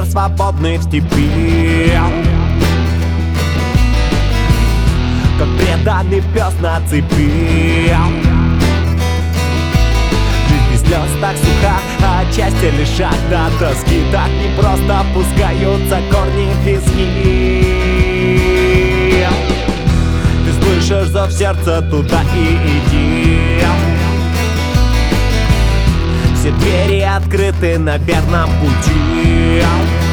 ветер свободный в степи, как преданный пес на цепи. Жизнь без слез так суха, а части лежат на тоски. Так непросто опускаются корни в пески. Ты слышишь зов сердца, туда и иди. Все двери открыты на верном пути.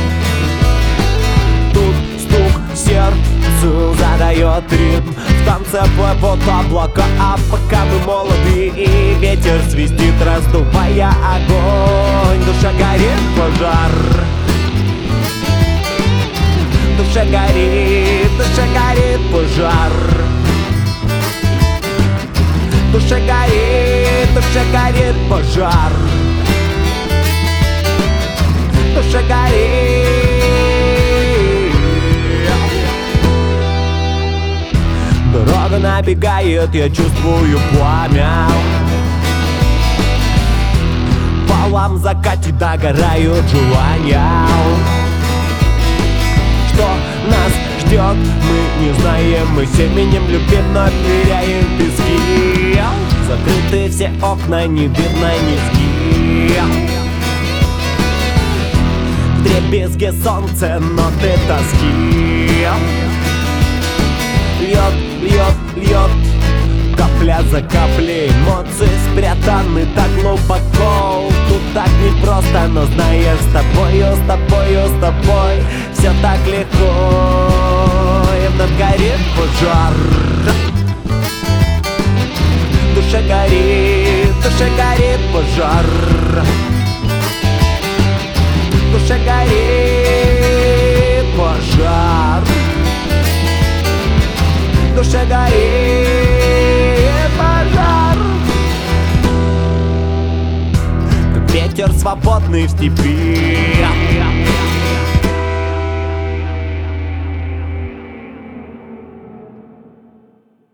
Тут стук сердцу задает ритм. В танце плывут облака, а пока мы молоды, и ветер свистит, раздувая огонь. Душа горит, пожар. Душа горит пожар. Душа горит пожар. Душа горит. Дорога набегает, я чувствую пламя. В полом закате догорают желания. Что нас ждет, мы не знаем. Мы семенем любим, но теряем пески. Закрыты все окна, не видно низги. Вдребезги солнце, ноты тоски. Льет, капля за каплей. Эмоции спрятаны так глубоко. Тут так непросто, но знаешь, с тобой все так легко. И вновь горит пожар. Душа горит пожар. Душа горит пожар. Душа горит пожар. Как ветер свободный в степи,